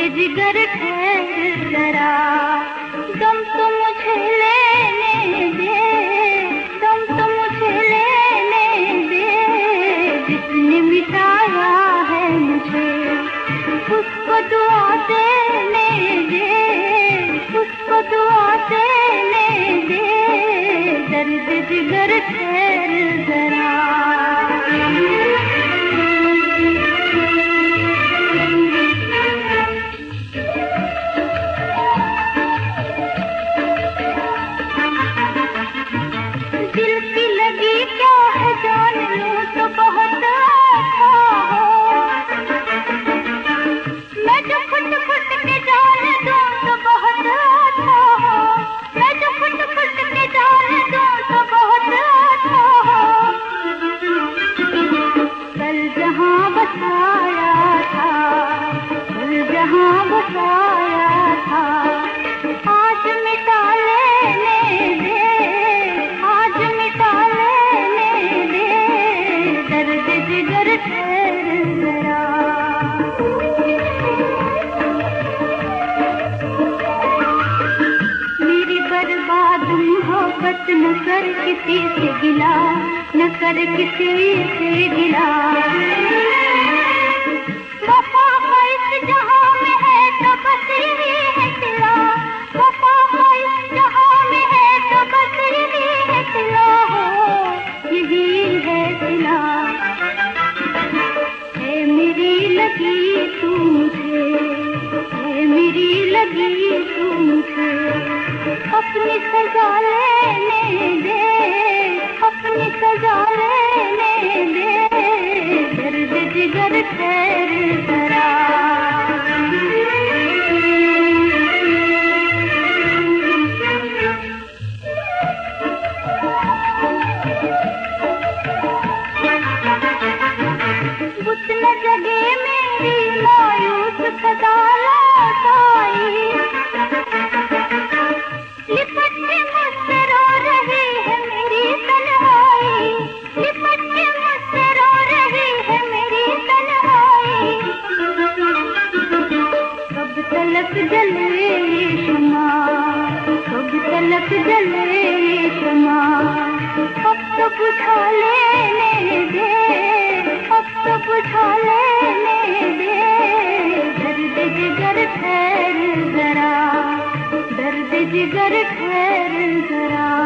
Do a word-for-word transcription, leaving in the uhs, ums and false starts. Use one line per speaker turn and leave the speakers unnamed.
जिगर ठहर जरा, दम तो मुझे लेने दे, दम तो मुझे लेने दे, जिसने मिटाया है मुझे उसको दुआ देने दे, उसको दुआ देने दे, दर्द जिगर ठहर जरा। न कर किसी से गिला, न कर किसी से गिला, वफा का इस जहां में है तो बस यही है सिला, वफा का इस जहां में है तो बस यही है सिला, हो यही है सिला। है मेरी लगी तू मुझे, है मेरी लगी तू मुझे, अपनी सजा लेने दे, अपनी सजा लेने दे, दर्द जिगर ठहर जरा। बुत न जगे मेरी मायूस सदा लौट आई, लिपट के मुझसे रो रही है मेरी तन्हाई, लिपट के मुझसे रो रही है मेरी तन्हाई, कब तलक जले ये शमा, कब तलक जले ये शमा, अब तो बुझा लेने दे, अब तो बुझा लेने दे, दर्द जिगर ठहर जरा, दर्द जिगर ठहर जरा।